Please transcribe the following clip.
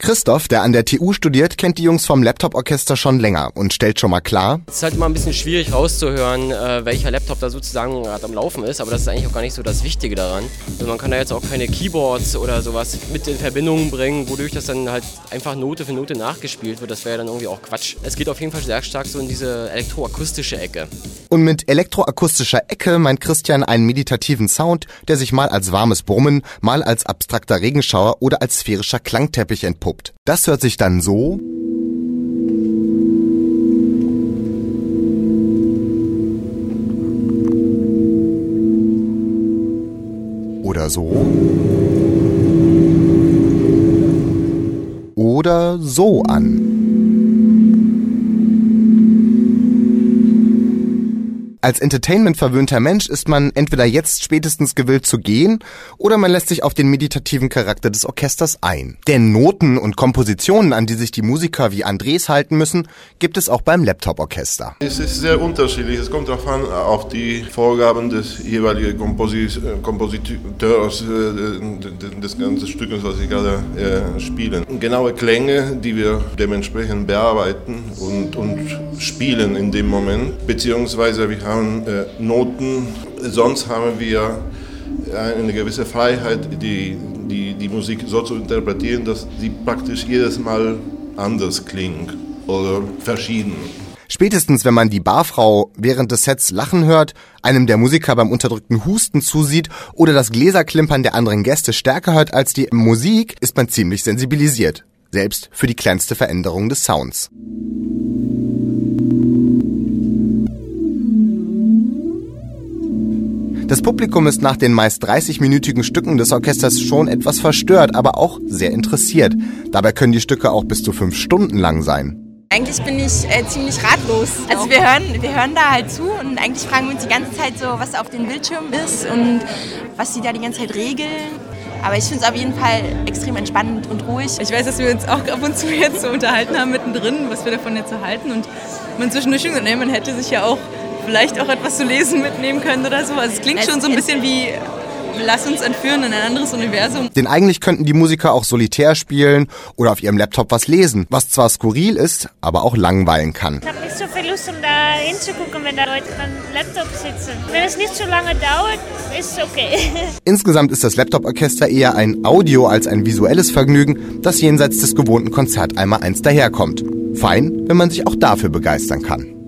Christoph, der an der TU studiert, kennt die Jungs vom Laptop-Orchester schon länger und stellt schon mal klar: Es ist halt immer ein bisschen schwierig rauszuhören, welcher Laptop da sozusagen gerade am Laufen ist, aber das ist eigentlich auch gar nicht so das Wichtige daran. Also man kann da jetzt auch keine Keyboards oder sowas mit in Verbindung bringen, wodurch das dann halt einfach Note für Note nachgespielt wird. Das wäre ja dann irgendwie auch Quatsch. Es geht auf jeden Fall sehr stark so in diese elektroakustische Ecke. Und mit elektroakustischer Ecke meint Christian einen meditativen Sound, der sich mal als warmes Brummen, mal als abstrakter Regenschauer oder als sphärischer Klangteppich entpuppt. Das hört sich dann so oder so oder so an. Als Entertainment-verwöhnter Mensch ist man entweder jetzt spätestens gewillt zu gehen oder man lässt sich auf den meditativen Charakter des Orchesters ein. Denn Noten und Kompositionen, an die sich die Musiker wie Andres halten müssen, gibt es auch beim Laptop-Orchester. Es ist sehr unterschiedlich. Es kommt darauf an, auf die Vorgaben des jeweiligen Kompositeurs des ganzen Stückes, was sie gerade spielen. Genaue Klänge, die wir dementsprechend bearbeiten und spielen in dem Moment, beziehungsweise wir haben Noten, sonst haben wir eine gewisse Freiheit, die Musik so zu interpretieren, dass sie praktisch jedes Mal anders klingt oder verschieden. Spätestens, wenn man die Barfrau während des Sets lachen hört, einem der Musiker beim unterdrückten Husten zusieht oder das Gläserklimpern der anderen Gäste stärker hört als die Musik, ist man ziemlich sensibilisiert. Selbst für die kleinste Veränderung des Sounds. Das Publikum ist nach den meist 30-minütigen Stücken des Orchesters schon etwas verstört, aber auch sehr interessiert. Dabei können die Stücke auch bis zu 5 Stunden lang sein. Eigentlich bin ich ziemlich ratlos. Also wir hören da halt zu und eigentlich fragen wir uns die ganze Zeit so, was auf dem Bildschirm ist und was die da die ganze Zeit regeln. Aber ich finde es auf jeden Fall extrem entspannend und ruhig. Ich weiß, dass wir uns auch ab und zu jetzt so unterhalten haben mittendrin, was wir davon jetzt so halten. Und man zwischendurch schon gesagt, man hätte sich ja auch vielleicht auch etwas zu lesen mitnehmen können oder so. Also es klingt schon so ein bisschen wie, lass uns entführen in ein anderes Universum. Denn eigentlich könnten die Musiker auch solitär spielen oder auf ihrem Laptop was lesen, was zwar skurril ist, aber auch langweilen kann. Ich habe nicht so viel Lust, um da hinzugucken, wenn da Leute am Laptop sitzen. Wenn es nicht so lange dauert, ist es okay. Insgesamt ist das Laptop-Orchester eher ein Audio- als ein visuelles Vergnügen, das jenseits des gewohnten Konzerteinmaleins daherkommt. Fein, wenn man sich auch dafür begeistern kann.